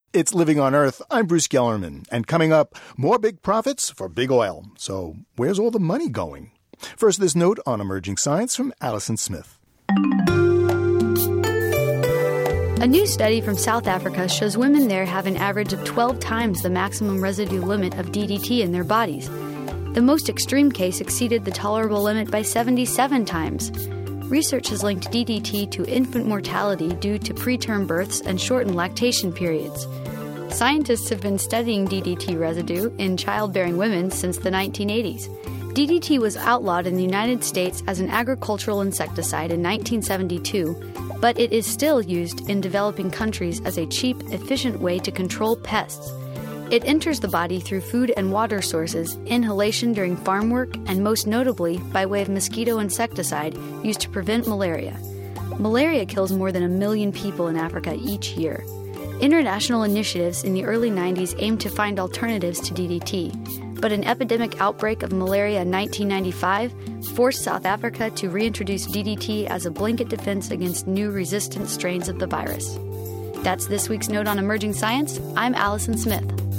It's Living on Earth. I'm Bruce Gellerman. And coming up, more big profits for big oil. So where's all the money going? First, this note on emerging science from Alison Smith. A new study from South Africa shows women there have an average of 12 times the maximum residue limit of DDT in their bodies. The most extreme case exceeded the tolerable limit by 77 times. Research has linked DDT to infant mortality due to preterm births and shortened lactation periods. Scientists have been studying DDT residue in childbearing women since the 1980s. DDT was outlawed in the United States as an agricultural insecticide in 1972, but it is still used in developing countries as a cheap, efficient way to control pests. It enters the body through food and water sources, inhalation during farm work, and most notably by way of mosquito insecticide used to prevent malaria. Malaria kills more than 1 million people in Africa each year. International initiatives in the early 90s aimed to find alternatives to DDT, but an epidemic outbreak of malaria in 1995 forced South Africa to reintroduce DDT as a blanket defense against new resistant strains of the virus. That's this week's Note on Emerging Science. I'm Alison Smith.